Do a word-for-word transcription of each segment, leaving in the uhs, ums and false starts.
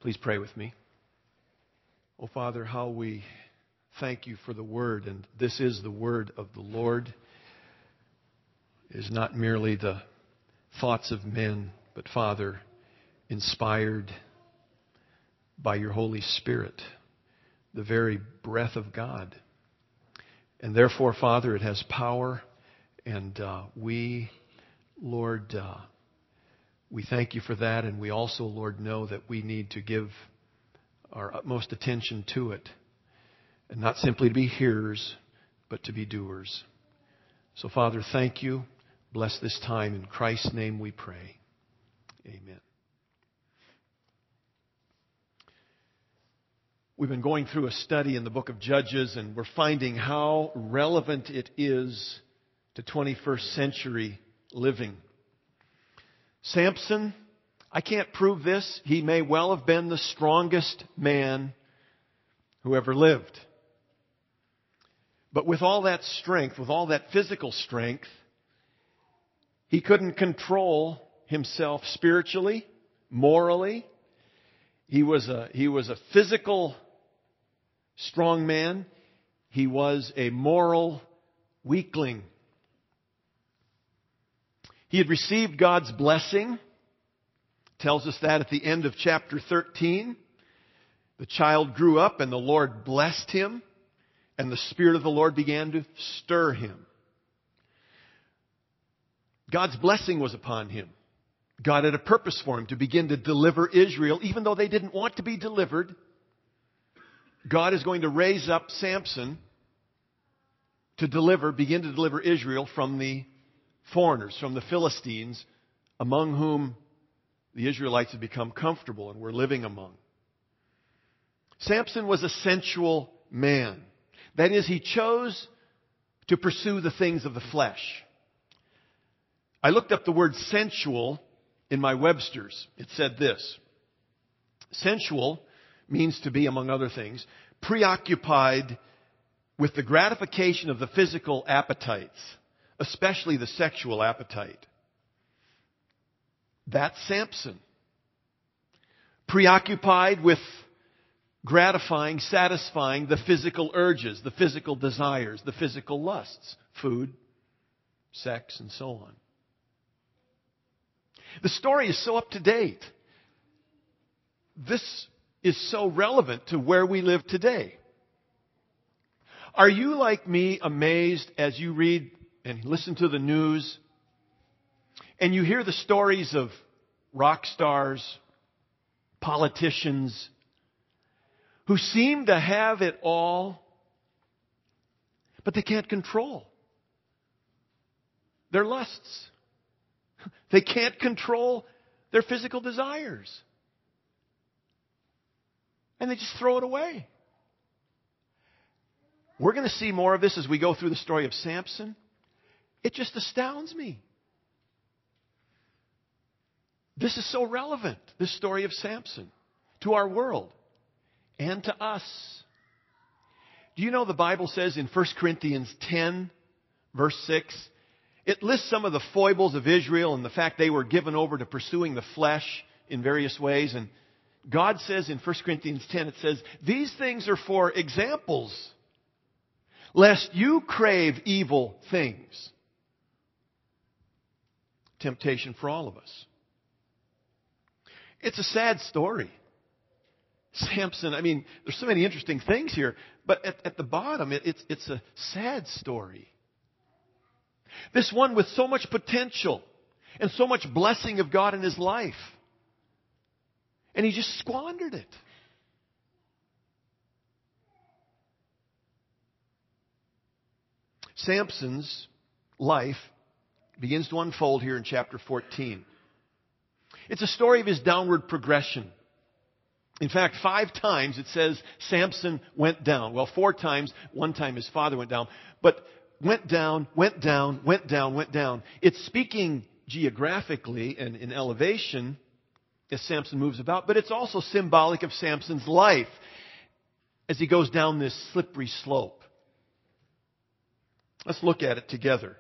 Please pray with me. Oh, Father, how we thank you for the Word. And this is the Word of the Lord. It is not merely the thoughts of men, but, Father, inspired by your Holy Spirit, the very breath of God. And therefore, Father, it has power. And uh, we, Lord, uh, we thank you for that. And we also, Lord, know that we need to give our utmost attention to it. And not simply to be hearers, but to be doers. So, Father, thank you. Bless this time. In Christ's name we pray. Amen. We've been going through a study in the book of Judges, and we're finding how relevant it is to twenty-first century living. Samson, I can't prove this. He may well have been the strongest man who ever lived. But with all that strength, with all that physical strength, he couldn't control himself spiritually, morally. He was a, he was a physical strong man. He was a moral weakling. He had received God's blessing. It tells us that at the end of chapter thirteen. The child grew up and the Lord blessed him, and the Spirit of the Lord began to stir him. God's blessing was upon him. God had a purpose for him to begin to deliver Israel, even though they didn't want to be delivered. God is going to raise up Samson to deliver, begin to deliver Israel from the foreigners, from the Philistines, among whom the Israelites had become comfortable and were living among. Samson was a sensual man. That is, he chose to pursue the things of the flesh. I looked up the word sensual in my Webster's. It said this: sensual means to be, among other things, preoccupied with the gratification of the physical appetites, especially the sexual appetite. That's Samson. Preoccupied with gratifying, satisfying the physical urges, the physical desires, the physical lusts, food, sex, and so on. The story is so up to date. This is so relevant to where we live today. Are you like me amazed as you read and listen to the news and you hear the stories of rock stars, politicians, who seem to have it all, but they can't control their lusts? They can't control their physical desires. And they just throw it away. We're going to see more of this as we go through the story of Samson. It just astounds me. This is so relevant, this story of Samson, to our world and to us. Do you know the Bible says in First Corinthians ten, verse six, it lists some of the foibles of Israel and the fact they were given over to pursuing the flesh in various ways. And God says in First Corinthians ten, it says, these things are for examples, lest you crave evil things. Temptation for all of us. It's a sad story. Samson, I mean, there's so many interesting things here, but at, at the bottom, it, it's, it's a sad story. This one with so much potential and so much blessing of God in his life. And he just squandered it. Samson's life begins to unfold here in chapter fourteen. It's a story of his downward progression. In fact, five times it says Samson went down. Well, four times. One time his father went down. But went down, went down, went down, went down. It's speaking geographically and in elevation as Samson moves about, but it's also symbolic of Samson's life as he goes down this slippery slope. Let's look at it together.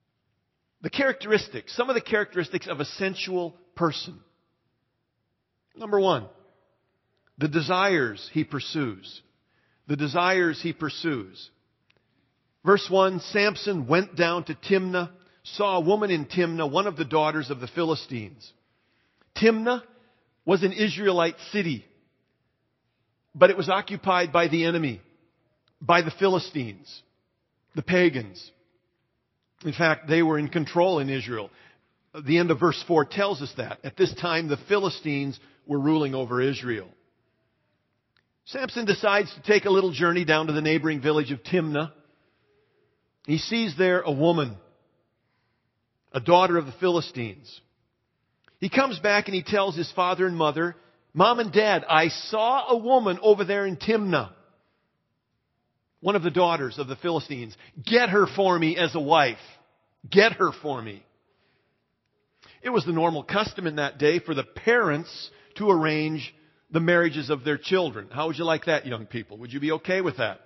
The characteristics, some of the characteristics of a sensual person. Number one, the desires he pursues. The desires he pursues. Verse one, Samson went down to Timnah, saw a woman in Timnah, one of the daughters of the Philistines. Timnah was an Israelite city, but it was occupied by the enemy, by the Philistines, the pagans. In fact, they were in control in Israel. The end of verse four tells us that. At this time, the Philistines were ruling over Israel. Samson decides to take a little journey down to the neighboring village of Timnah. He sees there a woman, a daughter of the Philistines. He comes back and he tells his father and mother, Mom and Dad, I saw a woman over there in Timnah, one of the daughters of the Philistines. Get her for me as a wife. Get her for me. It was the normal custom in that day for the parents to arrange the marriages of their children. How would you like that, young people? Would you be okay with that?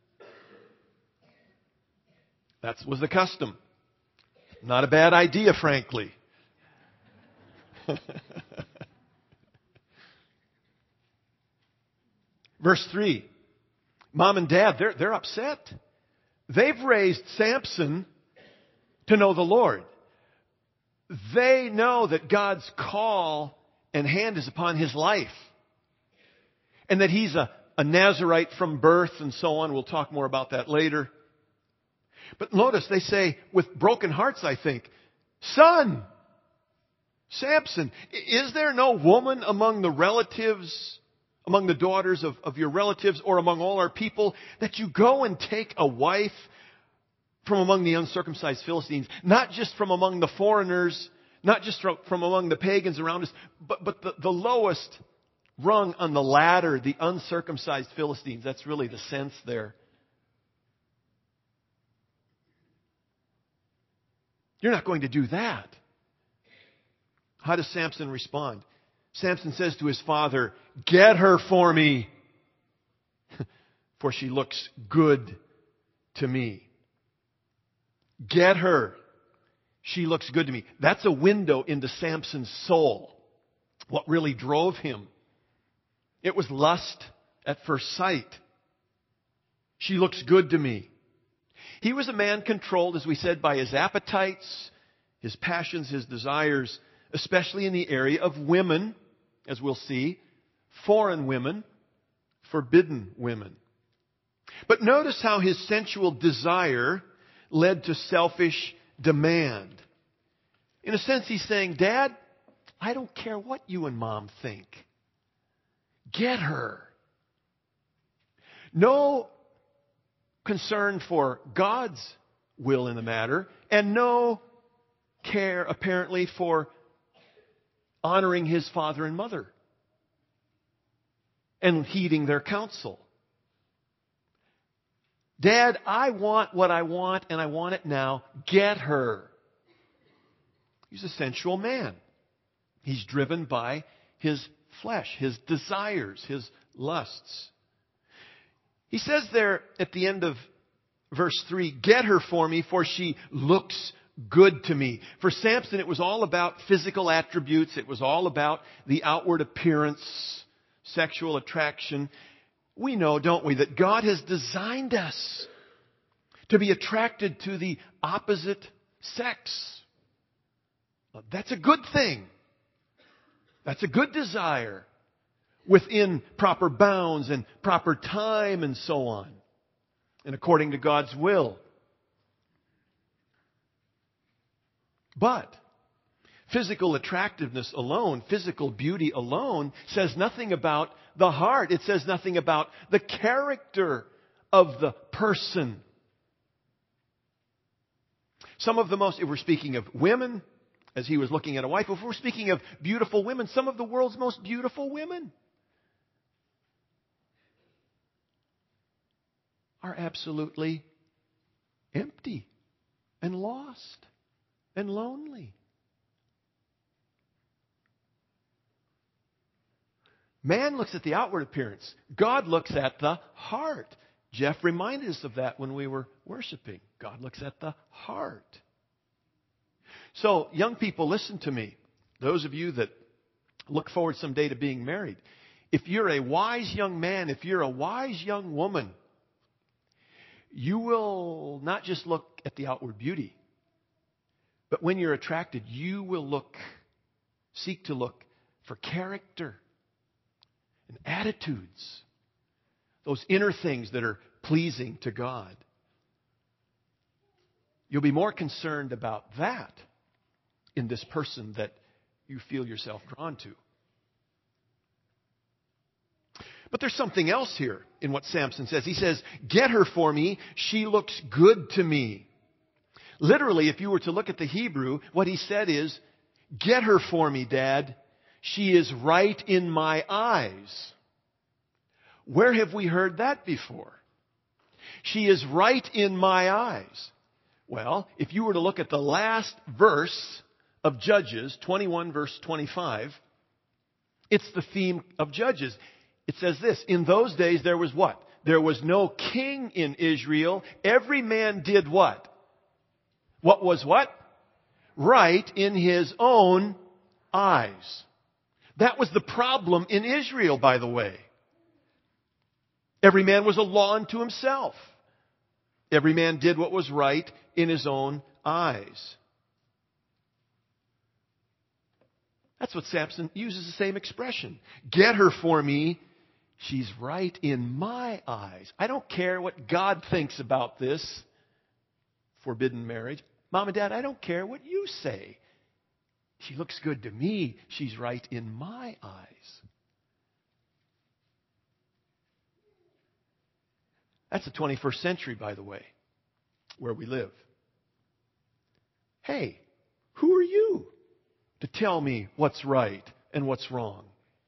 That was the custom. Not a bad idea, frankly. Verse three. Mom and Dad, they're, they're upset. They've raised Samson to know the Lord. They know that God's call and hand is upon his life. And that he's a, a Nazirite from birth and so on. We'll talk more about that later. But notice they say, with broken hearts, I think, Son, Samson, is there no woman among the relatives, among the daughters of, of your relatives, or among all our people, that you go and take a wife from among the uncircumcised Philistines, not just from among the foreigners, not just from, from among the pagans around us, but, but the, the lowest rung on the ladder, the uncircumcised Philistines. That's really the sense there. You're not going to do that. How does Samson respond? Samson says to his father, Get her for me, for she looks good to me. Get her. She looks good to me. That's a window into Samson's soul. What really drove him. It was lust at first sight. She looks good to me. He was a man controlled, as we said, by his appetites, his passions, his desires, especially in the area of women, as we'll see, foreign women, forbidden women. But notice how his sensual desire led to selfish demand. In a sense, he's saying, Dad, I don't care what you and Mom think. Get her. No concern for God's will in the matter, and no care, apparently, for honoring his father and mother and heeding their counsel. Dad, I want what I want, and I want it now. Get her. He's a sensual man. He's driven by his flesh, his desires, his lusts. He says there at the end of verse three, Get her for me, for she looks good to me. For Samson, it was all about physical attributes. It was all about the outward appearance, sexual attraction. We know, don't we, that God has designed us to be attracted to the opposite sex. That's a good thing. That's a good desire within proper bounds and proper time and so on, and according to God's will. But physical attractiveness alone, physical beauty alone, says nothing about the heart. It says nothing about the character of the person. Some of the most, if we're speaking of women, as he was looking at a wife, if we're speaking of beautiful women, some of the world's most beautiful women are absolutely empty and lost and lonely. Man looks at the outward appearance. God looks at the heart. Jeff reminded us of that when we were worshiping. God looks at the heart. So, young people, listen to me. Those of you that Look forward someday to being married. If you're a wise young man, if you're a wise young woman, you will not just look at the outward beauty, but when you're attracted, you will look, seek to look for character and attitudes, those inner things that are pleasing to God. You'll be more concerned about that in this person that you feel yourself drawn to. But there's something else here in what Samson says. He says, get her for me. She looks good to me. Literally, if you were to look at the Hebrew, what he said is, get her for me, Dad. She is right in my eyes. Where have we heard that before? She is right in my eyes. Well, if you were to look at the last verse of Judges, twenty-one verse twenty-five, it's the theme of Judges. It says this, in those days there was what? There was no king in Israel. Every man did what? What was what? Right in his own eyes. That was the problem in Israel, by the way. Every man was a law unto himself. Every man did what was right in his own eyes. That's what Samson uses the same expression. Get her for me. She's right in my eyes. I don't care what God thinks about this forbidden marriage. Mom and Dad, I don't care what you say. She looks good to me. She's right in my eyes. That's the twenty-first century, by the way, where we live. Hey, who are you to tell me what's right and what's wrong?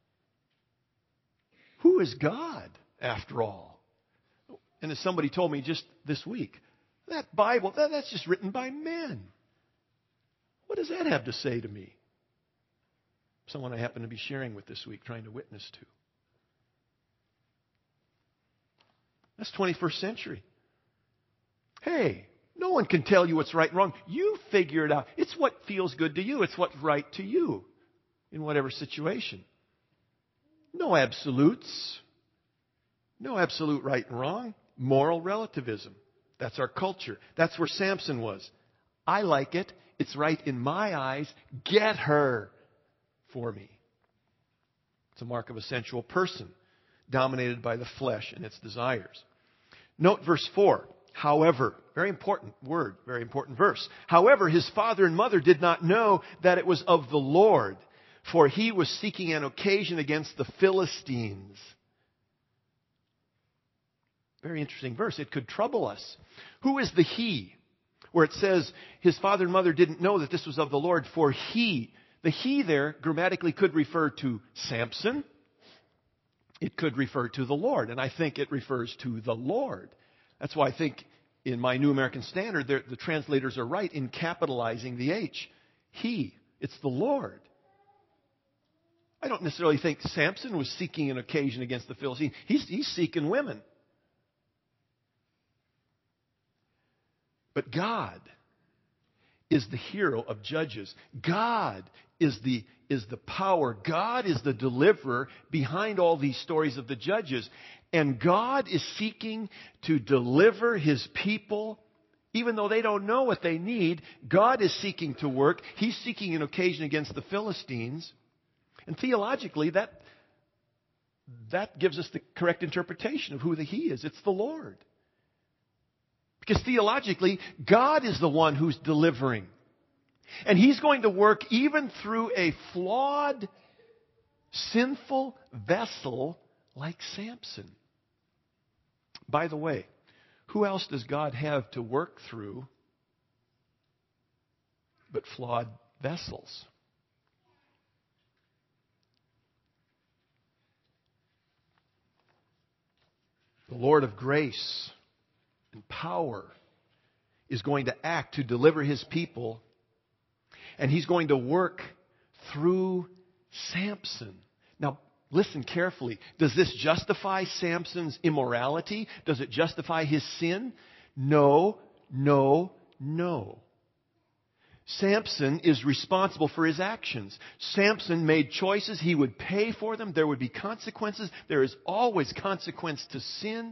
Who is God, after all? And as somebody told me just this week, that Bible, that, that's just written by men. What does that have to say to me? Someone I happen to be sharing with this week, trying to witness to. That's twenty-first century. Hey, no one can tell you what's right and wrong. You figure it out. It's what feels good to you. It's what's right to you in whatever situation. No absolutes. No absolute right and wrong. Moral relativism. That's our culture. That's where Samson was. I like it. It's right in my eyes. Get her for me. It's a mark of a sensual person, dominated by the flesh and its desires. Note verse four. However, very important word, very important verse. However, his father and mother did not know that it was of the Lord, for he was seeking an occasion against the Philistines. Very interesting verse. It could trouble us. Who is the he? Where it says his father and mother didn't know that this was of the Lord, for he. The he there grammatically could refer to Samson. It could refer to the Lord. And I think it refers to the Lord. That's why I think in my New American Standard, the translators are right in capitalizing the H. He. It's the Lord. I don't necessarily think Samson was seeking an occasion against the Philistines. He's, he's seeking women. But God is the hero of Judges. God is the, is the power. God is the deliverer behind all these stories of the Judges. And God is seeking to deliver His people. Even though they don't know what they need, God is seeking to work. He's seeking an occasion against the Philistines. And theologically, that, that gives us the correct interpretation of who the He is. It's the Lord. Because theologically, God is the one who's delivering. And He's going to work even through a flawed, sinful vessel like Samson. By the way, who else does God have to work through but flawed vessels? The Lord of grace and power is going to act to deliver His people, and He's going to work through Samson. Now, listen carefully. Does this justify Samson's immorality? Does it justify his sin? No, no, no. Samson is responsible for his actions. Samson made choices. He would pay for them. There would be consequences. There is always consequence to sin.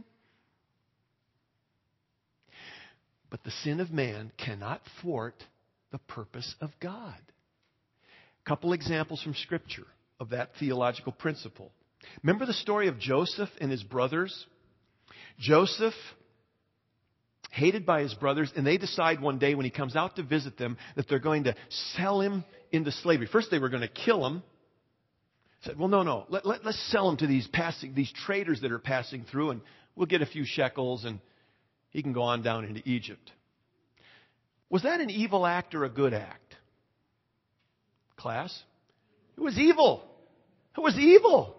But the sin of man cannot thwart the purpose of God. A couple examples from Scripture of that theological principle. Remember the story of Joseph and his brothers? Joseph, hated by his brothers, and they decide one day when he comes out to visit them that they're going to sell him into slavery. First they were going to kill him. Said, well, no, no, let, let, let's sell him to these passing, these traders that are passing through, and we'll get a few shekels, and he can go on down into Egypt. Was that an evil act or a good act? Class? It was evil. It was evil.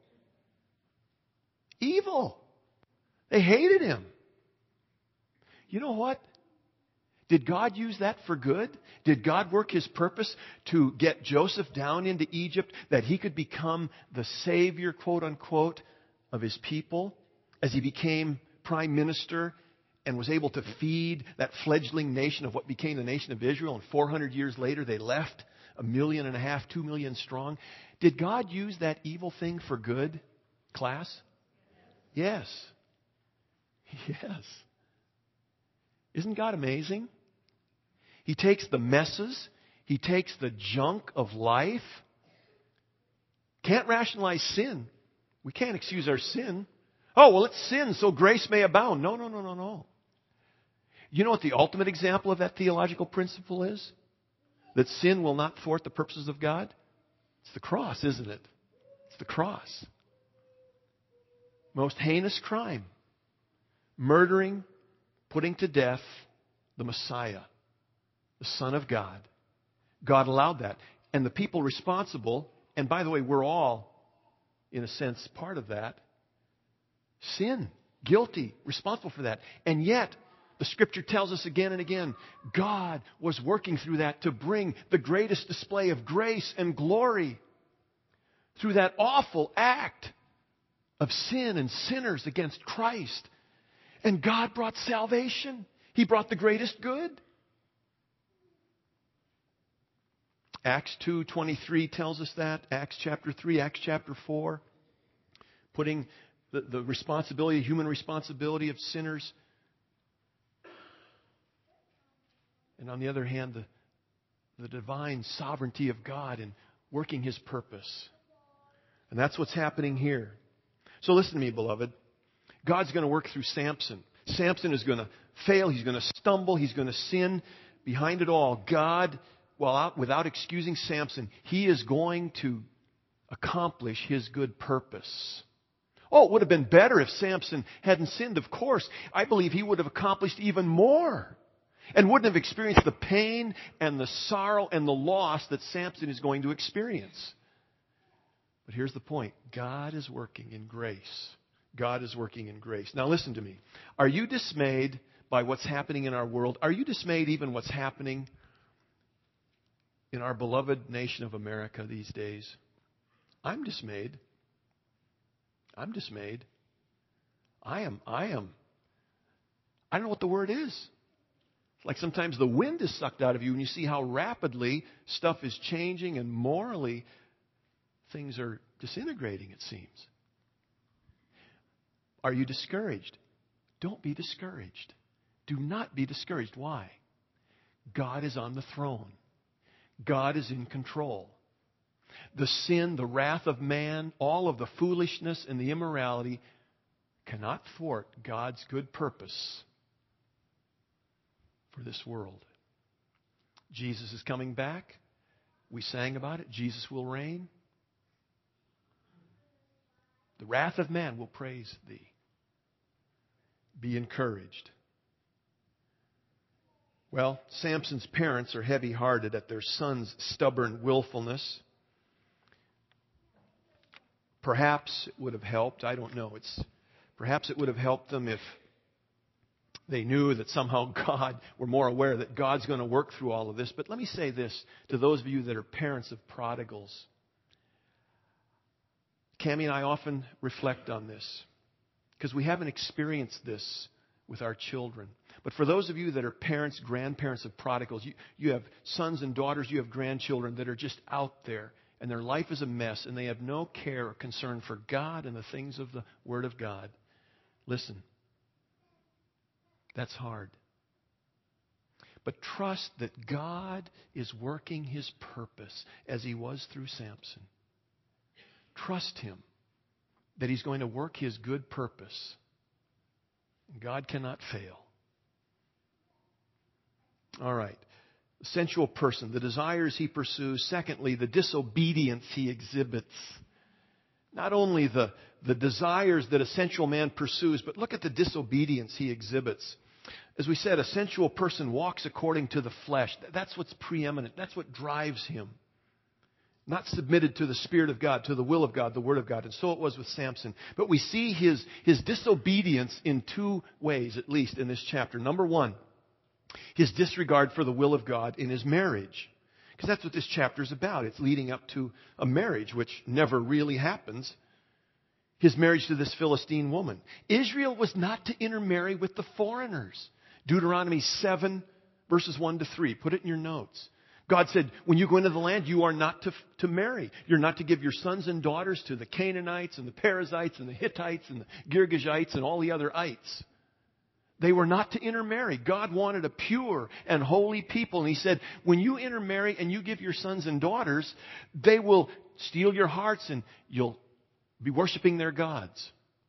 Evil. They hated him. You know what? Did God use that for good? Did God work His purpose to get Joseph down into Egypt that he could become the savior, quote unquote, of his people as he became prime minister and was able to feed that fledgling nation of what became the nation of Israel? And four hundred years later they left a million and a half, two million strong. Did God use that evil thing for good, class? Yes. Yes. Isn't God amazing? He takes the messes. He takes the junk of life. Can't rationalize sin. We can't excuse our sin. Oh, well, it's sin so grace may abound. No, no, no, no, no. You know what the ultimate example of that theological principle is? That sin will not thwart the purposes of God? It's the cross, isn't it? It's the cross. Most heinous crime. Murdering, putting to death the Messiah, the Son of God. God allowed that. And the people responsible, and by the way, we're all, in a sense, part of that, sin, guilty, responsible for that. And yet, the Scripture tells us again and again, God was working through that to bring the greatest display of grace and glory through that awful act of sin and sinners against Christ. And God brought salvation. He brought the greatest good. Acts two twenty-three tells us that. Acts chapter three, Acts chapter four. Putting the, the responsibility, human responsibility of sinners. And on the other hand, the, the divine sovereignty of God in working His purpose. And that's what's happening here. So listen to me, beloved. God's going to work through Samson. Samson is going to fail. He's going to stumble. He's going to sin. Behind it all, God, well, without excusing Samson, He is going to accomplish His good purpose. Oh, it would have been better if Samson hadn't sinned, of course. I believe he would have accomplished even more and wouldn't have experienced the pain and the sorrow and the loss that Samson is going to experience. But here's the point. God is working in grace. God is working in grace. Now listen to me. Are you dismayed by what's happening in our world? Are you dismayed even what's happening in our beloved nation of America these days? I'm dismayed. I'm dismayed. I am, I am. I don't know what the word is. Like sometimes the wind is sucked out of you and you see how rapidly stuff is changing and morally things are disintegrating, it seems. Are you discouraged? Don't be discouraged. Do not be discouraged. Why? God is on the throne. God is in control. The sin, the wrath of man, all of the foolishness and the immorality cannot thwart God's good purpose for this world. Jesus is coming back. We sang about it. Jesus will reign. The wrath of man will praise thee. Be encouraged. Well, Samson's parents are heavy-hearted at their son's stubborn willfulness. Perhaps it would have helped. I don't know. It's perhaps it would have helped them if they knew that somehow God, were more aware that God's going to work through all of this. But let me say this to those of you that are parents of prodigals. Cammie and I often reflect on this because we haven't experienced this with our children. But for those of you that are parents, grandparents of prodigals, you, you have sons and daughters, you have grandchildren that are just out there, and their life is a mess, and they have no care or concern for God and the things of the Word of God. Listen, that's hard. But trust that God is working His purpose as He was through Samson. Trust Him that He's going to work His good purpose. God cannot fail. All right. The sensual person, the desires he pursues. Secondly, the disobedience he exhibits. Not only the, the desires that a sensual man pursues, but look at the disobedience he exhibits. As we said, a sensual person walks according to the flesh. That's what's preeminent. That's what drives him. Not submitted to the Spirit of God, to the will of God, the Word of God. And so it was with Samson. But we see his, his disobedience in two ways, at least, in this chapter. Number one, his disregard for the will of God in his marriage. Because that's what this chapter is about. It's leading up to a marriage, which never really happens. His marriage to this Philistine woman. Israel was not to intermarry with the foreigners. Deuteronomy seven, verses one to three. Put it in your notes. God said, when you go into the land, you are not to, to marry. You're not to give your sons and daughters to the Canaanites and the Perizzites and the Hittites and the Girgashites and all the other ites. They were not to intermarry. God wanted a pure and holy people. And He said, when you intermarry and you give your sons and daughters, they will steal your hearts and you'll be worshiping their gods.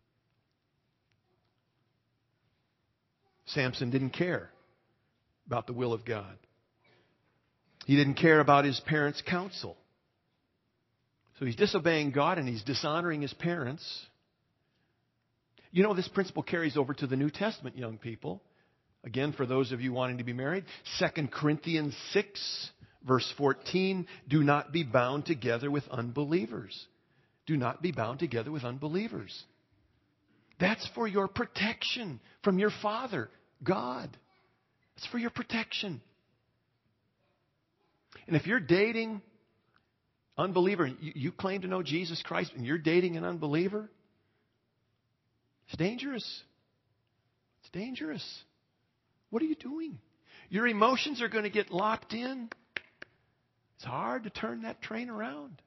Samson didn't care about the will of God. He didn't care about his parents' counsel. So he's disobeying God and he's dishonoring his parents. You know, this principle carries over to the New Testament, young people. Again, for those of you wanting to be married, Second Corinthians six, verse fourteen, do not be bound together with unbelievers. Do not be bound together with unbelievers. That's for your protection from your Father, God. It's for your protection. And if you're dating unbeliever, and you, you claim to know Jesus Christ, and you're dating an unbeliever, it's dangerous. It's dangerous. What are you doing? Your emotions are going to get locked in. It's hard to turn that train around.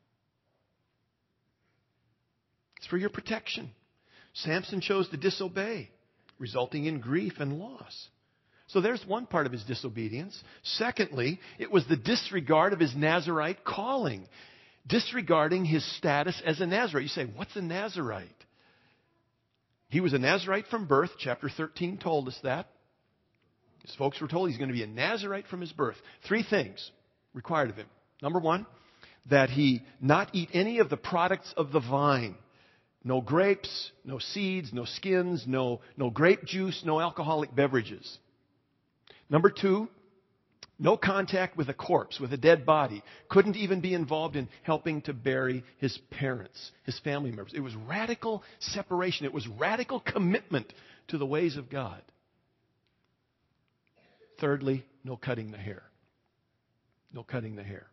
It's for your protection. Samson chose to disobey, resulting in grief and loss. So there's one part of his disobedience. Secondly, it was the disregard of his Nazirite calling. Disregarding his status as a Nazirite. You say, what's a Nazirite? He was a Nazirite from birth. Chapter thirteen told us that. His folks were told he's going to be a Nazirite from his birth. Three things required of him. Number one, that he not eat any of the products of the vine. No grapes, no seeds, no skins, no, no grape juice, no alcoholic beverages. Number two, no contact with a corpse, with a dead body. Couldn't even be involved in helping to bury his parents, his family members. It was radical separation. It was radical commitment to the ways of God. Thirdly, no cutting the hair. No cutting the hair.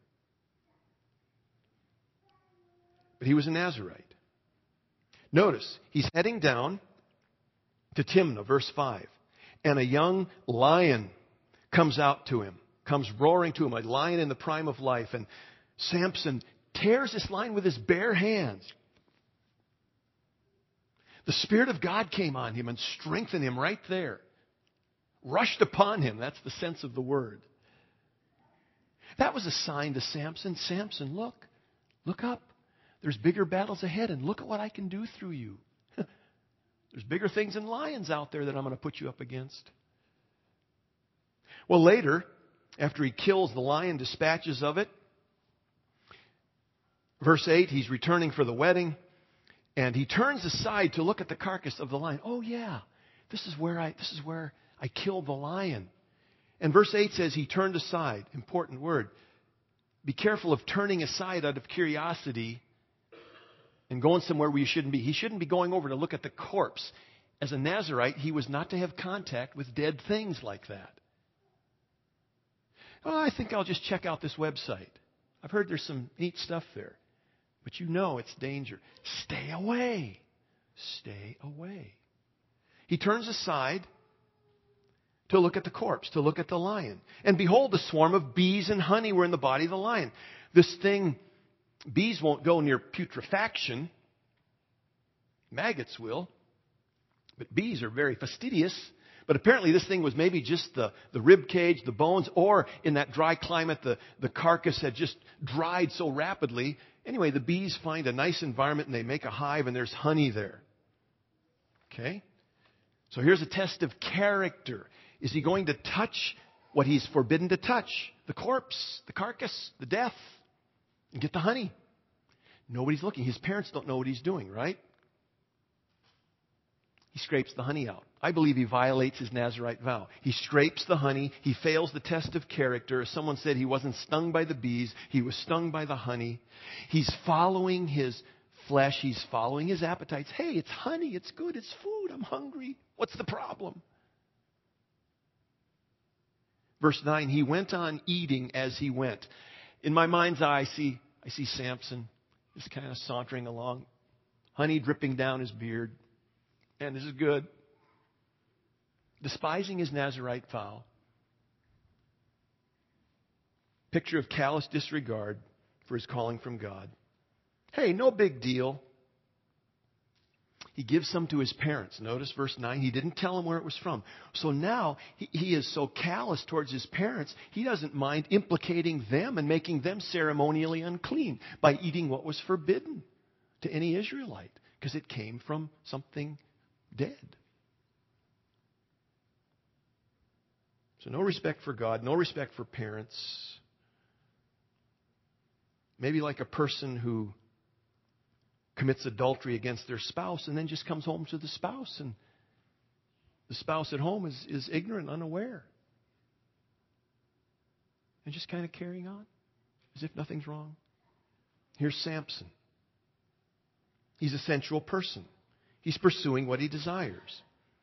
But he was a Nazirite. Notice, he's heading down to Timnah, verse five. And a young lion comes out to him, comes roaring to him, a lion in the prime of life. And Samson tears this lion with his bare hands. The Spirit of God came on him and strengthened him right there. Rushed upon him. That's the sense of the word. That was a sign to Samson. Samson, look. Look up. There's bigger battles ahead, and look at what I can do through you. There's bigger things than lions out there that I'm going to put you up against. Well, later, after he kills the lion, dispatches of it, verse eight, he's returning for the wedding, and he turns aside to look at the carcass of the lion. Oh, yeah, this is where I, this is where I killed the lion. And verse eight says he turned aside. Important word. Be careful of turning aside out of curiosity and going somewhere where you shouldn't be. He shouldn't be going over to look at the corpse. As a Nazirite, he was not to have contact with dead things like that. Oh, I think I'll just check out this website. I've heard there's some neat stuff there. But you know it's danger. Stay away. Stay away. He turns aside to look at the corpse, to look at the lion. And behold, a swarm of bees and honey were in the body of the lion. This thing, bees won't go near putrefaction. Maggots will. But bees are very fastidious. But apparently this thing was maybe just the, the rib cage, the bones, or in that dry climate, the, the carcass had just dried so rapidly. Anyway, the bees find a nice environment and they make a hive and there's honey there. Okay? So here's a test of character. Is he going to touch what he's forbidden to touch? The corpse, the carcass, the death, and get the honey. Nobody's looking. His parents don't know what he's doing, right? He scrapes the honey out. I believe he violates his Nazirite vow. He scrapes the honey. He fails the test of character. As someone said, he wasn't stung by the bees. He was stung by the honey. He's following his flesh. He's following his appetites. Hey, it's honey. It's good. It's food. I'm hungry. What's the problem? Verse nine, he went on eating as he went. In my mind's eye, I see, I see Samson just kind of sauntering along, honey dripping down his beard. And this is good. Despising his Nazirite vow. Picture of callous disregard for his calling from God. Hey, no big deal. He gives some to his parents. Notice verse nine. He didn't tell them where it was from. So now he, he is so callous towards his parents, he doesn't mind implicating them and making them ceremonially unclean by eating what was forbidden to any Israelite because it came from something dead. So no respect for God, no respect for parents. Maybe like a person who commits adultery against their spouse and then just comes home to the spouse, and the spouse at home is, is ignorant, unaware. And just kind of carrying on as if nothing's wrong. Here's Samson. He's a sensual person. He's pursuing what he desires.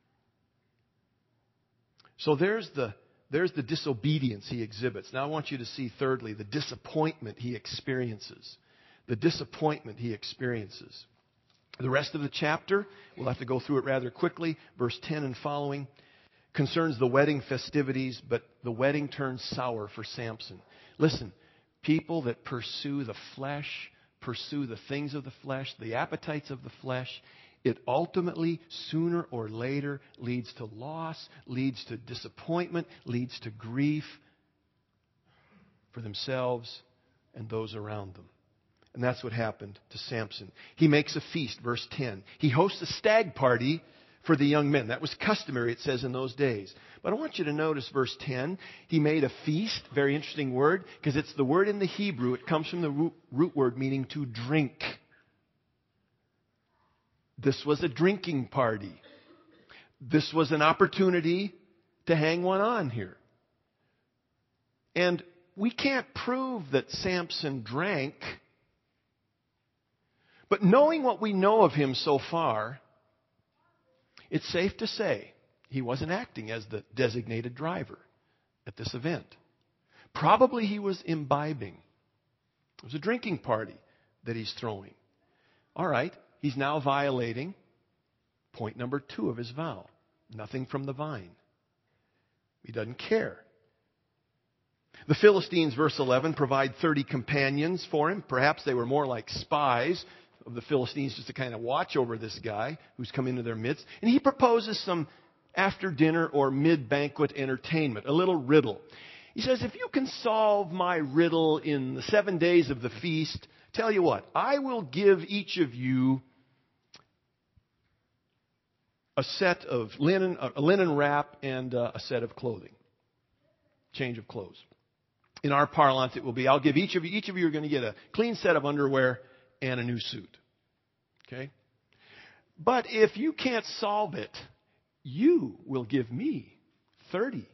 So there's the, there's the disobedience he exhibits. Now I want you to see, thirdly, the disappointment he experiences. The disappointment he experiences. The rest of the chapter, we'll have to go through it rather quickly. Verse ten and following concerns the wedding festivities, but the wedding turns sour for Samson. Listen, people that pursue the flesh, pursue the things of the flesh, the appetites of the flesh, it ultimately, sooner or later, leads to loss, leads to disappointment, leads to grief for themselves and those around them. And that's what happened to Samson. He makes a feast, verse ten. He hosts a stag party for the young men. That was customary, it says, in those days. But I want you to notice verse ten. He made a feast, very interesting word, because it's the word in the Hebrew. It comes from the root, root word meaning to drink. This was a drinking party. This was an opportunity to hang one on here. And we can't prove that Samson drank, but knowing what we know of him so far, it's safe to say he wasn't acting as the designated driver at this event. Probably he was imbibing. It was a drinking party that he's throwing. All right, he's now violating point number two of his vow. Nothing from the vine. He doesn't care. The Philistines, verse eleven, provide thirty companions for him. Perhaps they were more like spies of the Philistines just to kind of watch over this guy who's come into their midst. And he proposes some after-dinner or mid-banquet entertainment, a little riddle. He says, if you can solve my riddle in the seven days of the feast, tell you what, I will give each of you a set of linen, a linen wrap and a set of clothing. Change of clothes. In our parlance, it will be, I'll give each of you, each of you are going to get a clean set of underwear and a new suit. Okay? But if you can't solve it, you will give me thirty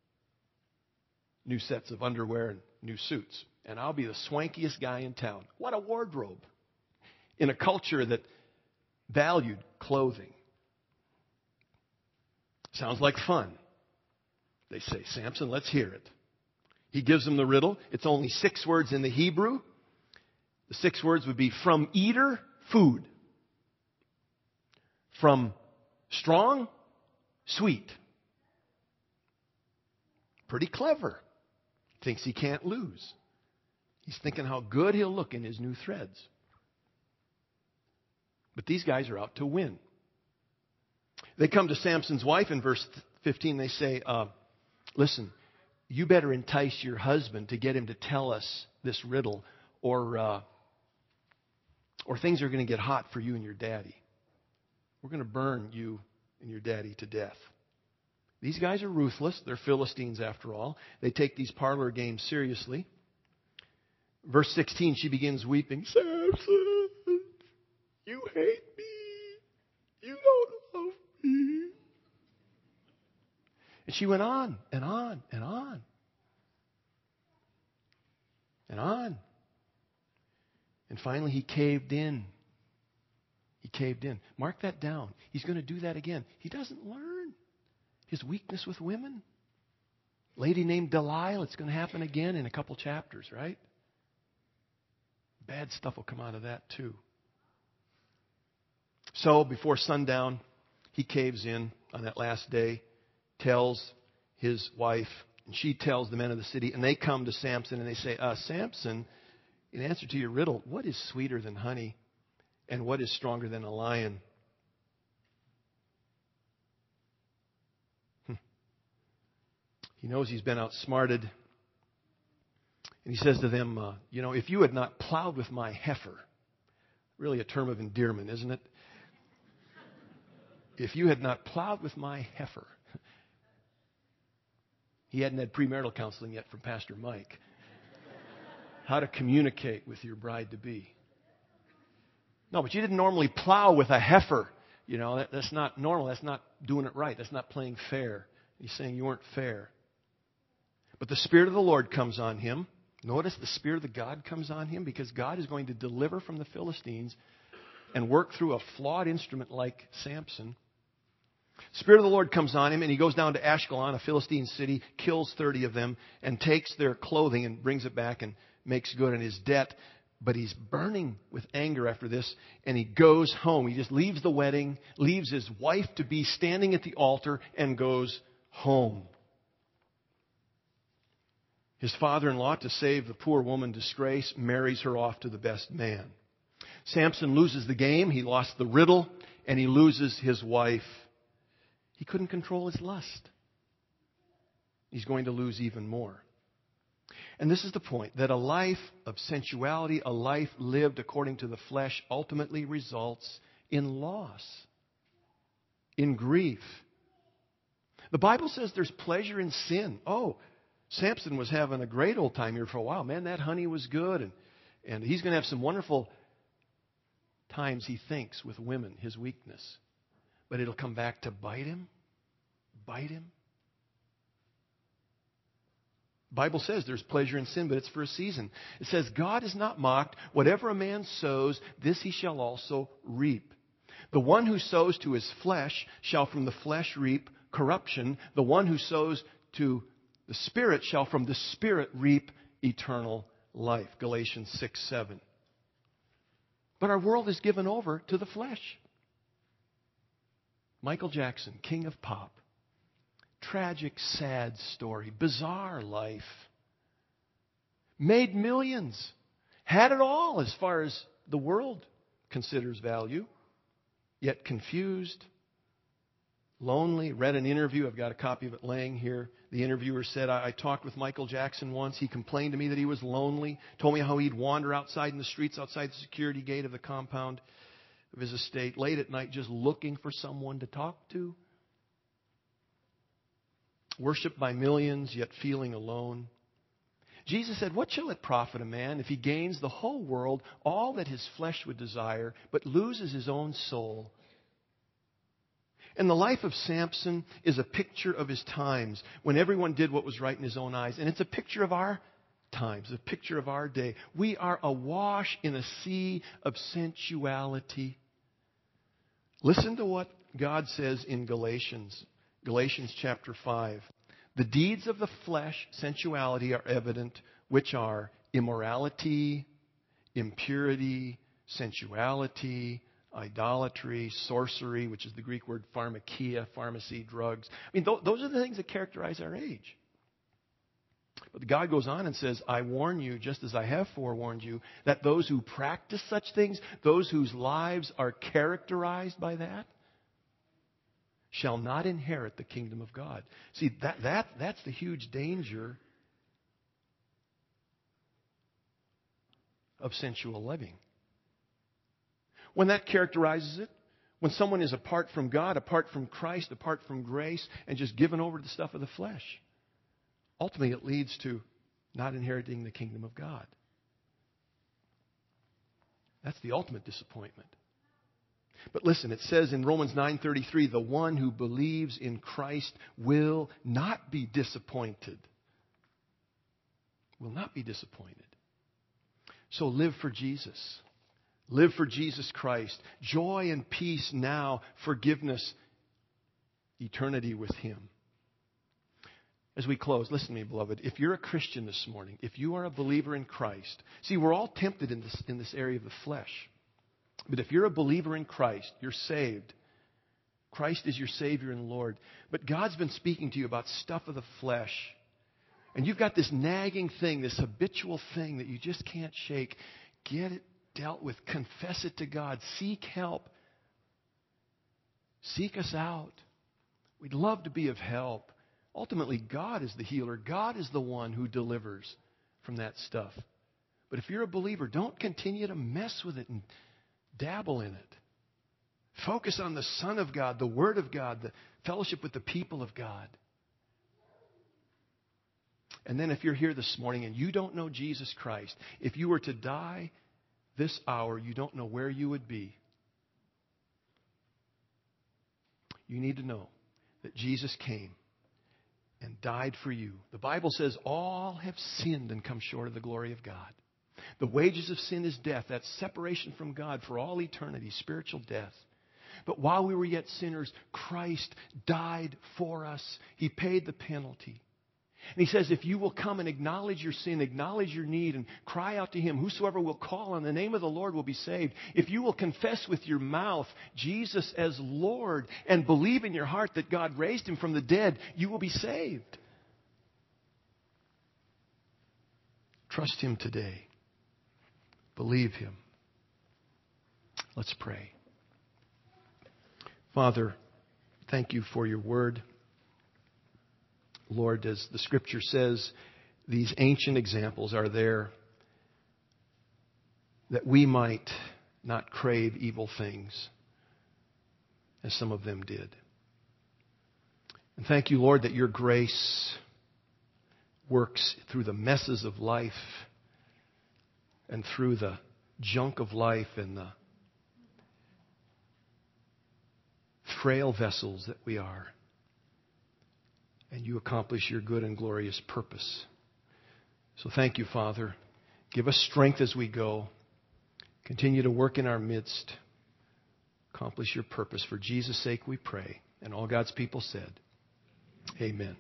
new sets of underwear and new suits. And I'll be the swankiest guy in town. What a wardrobe. In a culture that valued clothing. Sounds like fun. They say, Samson, let's hear it. He gives them the riddle. It's only six words in the Hebrew. The six words would be from eater, food. From strong, sweet. pretty clever. Thinks he can't lose. He's thinking how good he'll look in his new threads. But these guys are out to win. They come to Samson's wife in verse fifteen. They say, uh, listen, you better entice your husband to get him to tell us this riddle, or uh, or things are going to get hot for you and your daddy. We're going to burn you and your daddy to death. These guys are ruthless. They're Philistines after all. They take these parlor games seriously. Verse sixteen, she begins weeping. Samson, you hate me. You don't love me. And she went on and on and on. And on. And finally he caved in. He caved in. Mark that down. He's going to do that again. He doesn't learn his weakness with women. Lady named Delilah. It's going to happen again in a couple chapters, right? Bad stuff will come out of that too. So before sundown, he caves in on that last day, tells his wife, and she tells the men of the city, and they come to Samson and they say, uh, Samson, in answer to your riddle, what is sweeter than honey and what is stronger than a lion? Hmm. He knows he's been outsmarted. And he says to them, uh, you know, if you had not plowed with my heifer, really a term of endearment, isn't it? If you had not plowed with my heifer. He hadn't had premarital counseling yet from Pastor Mike. How to communicate with your bride-to-be. No, but you didn't normally plow with a heifer. You know, that, that's not normal. That's not doing it right. That's not playing fair. He's saying you weren't fair. But the Spirit of the Lord comes on him. Notice the Spirit of the God comes on him because God is going to deliver from the Philistines and work through a flawed instrument like Samson. Spirit of the Lord comes on him, and he goes down to Ashkelon, a Philistine city, kills thirty of them, and takes their clothing and brings it back and makes good on his debt. But he's burning with anger after this, and he goes home. He just leaves the wedding, leaves his wife to be standing at the altar, and goes home. His father-in-law, to save the poor woman disgrace, marries her off to the best man. Samson loses the game. He lost the riddle, and he loses his wife. He couldn't control his lust. He's going to lose even more. And this is the point, that a life of sensuality, a life lived according to the flesh, ultimately results in loss, in grief. The Bible says there's pleasure in sin. Oh, Samson was having a great old time here for a while. Man, that honey was good. And, and he's going to have some wonderful times, he thinks, with women, his weakness. But it'll come back to bite him. Bite him. The Bible says there's pleasure in sin, but it's for a season. It says, God is not mocked. Whatever a man sows, this he shall also reap. The one who sows to his flesh shall from the flesh reap corruption. The one who sows to the Spirit shall from the Spirit reap eternal life. Galatians six seven. But our world is given over to the flesh. Michael Jackson, king of pop. Tragic, sad story. Bizarre life. Made millions. Had it all as far as the world considers value. Yet confused. Lonely. Read an interview. I've got a copy of it laying here. The interviewer said, I, I talked with Michael Jackson once. He complained to me that he was lonely. Told me how he'd wander outside in the streets, outside the security gate of the compound of his estate, late at night, just looking for someone to talk to. Worshipped by millions, yet feeling alone. Jesus said, what shall it profit a man if he gains the whole world, all that his flesh would desire, but loses his own soul? And the life of Samson is a picture of his times, when everyone did what was right in his own eyes. And it's a picture of our times, a picture of our day. We are awash in a sea of sensuality. Listen to what God says in Galatians, Galatians chapter five. The deeds of the flesh, sensuality, are evident, which are immorality, impurity, sensuality, idolatry, sorcery, which is the Greek word pharmakia, pharmacy, drugs. I mean, th- those are the things that characterize our age. But God goes on and says, I warn you, just as I have forewarned you, that those who practice such things, those whose lives are characterized by that, shall not inherit the kingdom of God. See, that, that, that's the huge danger of sensual living. When that characterizes it, when someone is apart from God, apart from Christ, apart from grace, and just given over to the stuff of the flesh, ultimately it leads to not inheriting the kingdom of God. That's the ultimate disappointment. But listen, it says in Romans nine thirty-three, the one who believes in Christ will not be disappointed. Will not be disappointed. So live for Jesus. Live for Jesus Christ. Joy and peace now. Forgiveness. Eternity with Him. As we close, listen to me, beloved. If you're a Christian this morning, if you are a believer in Christ, see, we're all tempted in this, in this area of the flesh. But if you're a believer in Christ, you're saved. Christ is your Savior and Lord. But God's been speaking to you about stuff of the flesh. And you've got this nagging thing, this habitual thing that you just can't shake. Get it dealt with. Confess it to God. Seek help. Seek us out. We'd love to be of help. Ultimately, God is the healer. God is the one who delivers from that stuff. But if you're a believer, don't continue to mess with it and dabble in it. Focus on the Son of God, the Word of God, the fellowship with the people of God. And then if you're here this morning and you don't know Jesus Christ, if you were to die this hour, you don't know where you would be. You need to know that Jesus came and died for you. The Bible says all have sinned and come short of the glory of God. The wages of sin is death. That's separation from God for all eternity, spiritual death. But while we were yet sinners, Christ died for us. He paid the penalty. And He says, if you will come and acknowledge your sin, acknowledge your need, and cry out to Him, whosoever will call on the name of the Lord will be saved. If you will confess with your mouth Jesus as Lord and believe in your heart that God raised Him from the dead, you will be saved. Trust Him today. Believe Him. Let's pray. Father, thank You for Your word. Lord, as the Scripture says, these ancient examples are there that we might not crave evil things as some of them did. And thank You, Lord, that Your grace works through the messes of life and through the junk of life and the frail vessels that we are. And You accomplish Your good and glorious purpose. So thank You, Father. Give us strength as we go. Continue to work in our midst. Accomplish Your purpose. For Jesus' sake we pray. And all God's people said, amen.